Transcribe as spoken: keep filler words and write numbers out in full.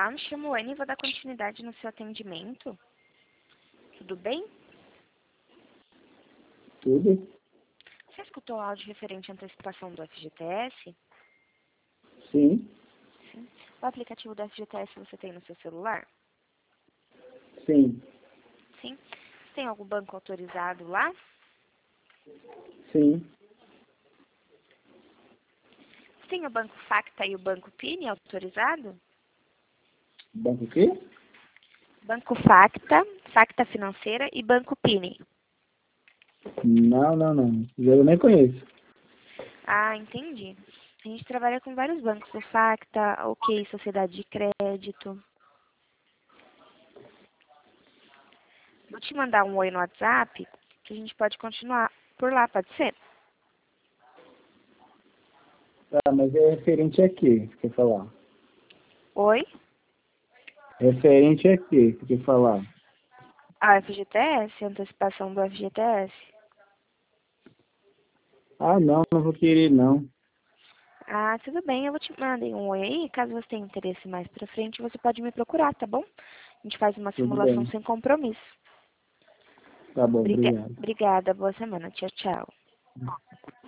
Olá, me chamo Anne e vou dar continuidade no seu atendimento. Tudo bem? Tudo? Você escutou o áudio referente à antecipação do F G T S? Sim, Sim. O aplicativo do F G T S você tem no seu celular? sim, Sim. Tem algum banco autorizado lá? sim. Tem o Banco Facta e o Banco Pini autorizado? Banco o quê? Banco Facta, Facta Financeira e Banco Pini. Não, não, não. Eu nem conheço. Ah, entendi. A gente trabalha com vários bancos, o Facta, OK, Sociedade de Crédito. Vou te mandar um oi no WhatsApp, que a gente pode continuar por lá, pode ser? Tá, mas é referente a quê? Você quer falar? Oi? Referente a quê? Você quer falar? A F G T S, antecipação do F G T S. Ah, não, não vou querer, não. Ah, tudo bem, eu vou te mandar um oi aí. Caso você tenha interesse mais pra frente, você pode me procurar, tá bom? A gente faz uma Tudo simulação bem. sem compromisso. Tá bom, Briga- obrigado. Obrigada, boa semana. Tchau, tchau.